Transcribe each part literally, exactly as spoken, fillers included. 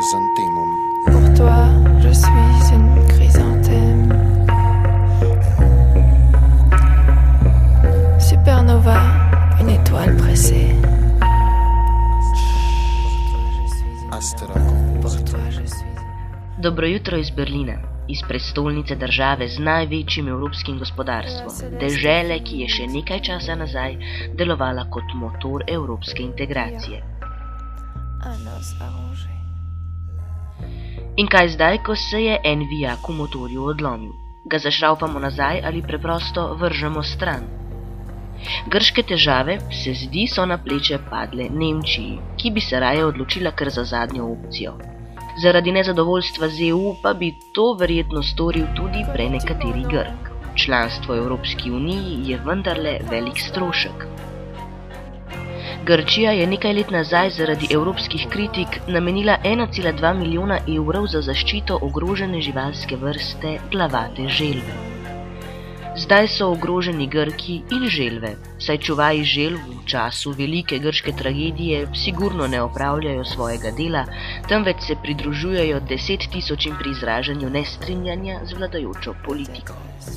chrysanthemum. Pour toi, je suis une chrysanthème. Supernova, une étoile pressée. Astera composita. Dobro jutro iz Berlina, iz prestolnice države z največjim evropskim gospodarstvom, dežele, ki je še nekaj časa nazaj delovala kot motor evropske integracije. In kaj zdaj, ko se je en vijak v motorju odlomil? Ga zašraufamo nazaj ali preprosto vržemo stran? Grške težave se zdi so na pleče padle Nemčiji, ki bi se raje odločila kar za zadnjo opcijo. Zaradi nezadovoljstva z E U pa bi to verjetno storil tudi prenekateri Grk. Članstvo v Evropski uniji je vendarle velik strošek. Grčija je nekaj let nazaj zaradi evropskih kritik namenila ena cela dva milijona evrov za zaščito ogrožene živalske vrste glavate želve. Zdaj so ogroženi Grki in želve, saj čuvaji želv v času velike grške tragedije sigurno ne opravljajo svojega dela, temveč se pridružujejo deset tisočim pri izražanju nestrinjanja z vladajočo politiko.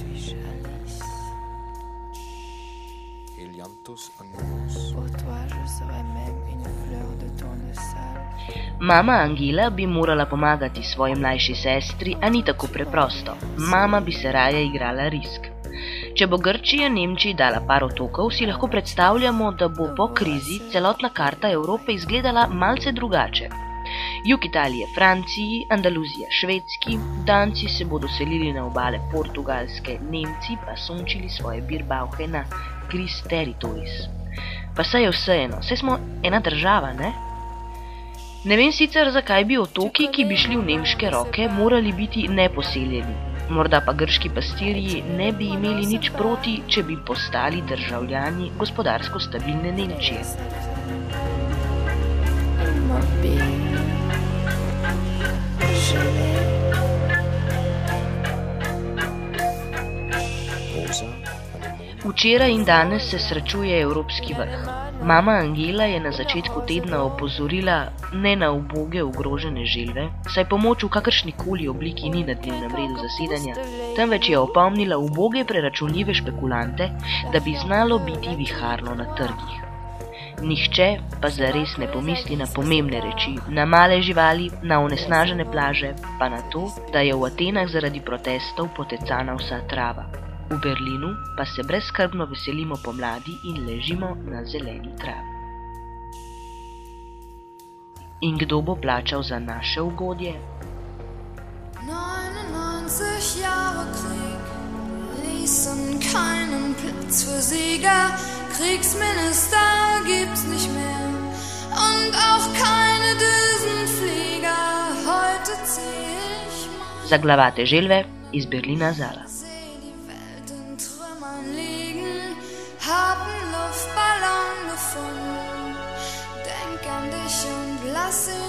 Mama Angela bi morala pomagati svoji mlajši sestri, a ni tako preprosto. Mama bi se raje igrala risk. Če bo Grčija Nemčiji dala par otokov, si lahko predstavljamo, da bo po krizi celotna karta Evrope izgledala malce drugače. Jug Italije Franciji, Andaluzija Švedski, Danci se bodo selili na obale Portugalske, Nemci pa sončili svoje birbauhe na Gris Territoris. Pa saj je vseeno, saj smo ena država, ne? Ne vem sicer, zakaj bi otoki, ki bi šli v nemške roke, morali biti neposeljeni. Morda pa grški pastirji ne bi imeli nič proti, če bi postali državljani gospodarsko stabilne Nemčije. Včeraj in danes se srečuje Evropski vrh. Mama Angela je na začetku tedna opozorila ne na uboge ogrožene želve, saj pomoč v kakršnikoli obliki ni na dnevnem redu zasedanja, temveč je opomnila uboge preračunljive špekulante, da bi znalo biti viharno na trgih. Nihče pa zares ne pomisli na pomembne reči, na male živali, na onesnažene plaže, pa na to, da je v Atenah zaradi protestov potecana vsa trava. V Berlinu pa se brezskrbno veselimo pomladi in ležimo na zeleni travi. In kdo bo plačal za naše ugodje? neunundneunzig Jahre Krieg ließen keinen Platz für Sieger. Kriegsminister gibt's nicht mehr und auch keine Düsenflieger. Heute zieh ich mal Za glavate želve iz Berlina Zala. Hab einen Luftballon gefunden, denk an dich und lass ihn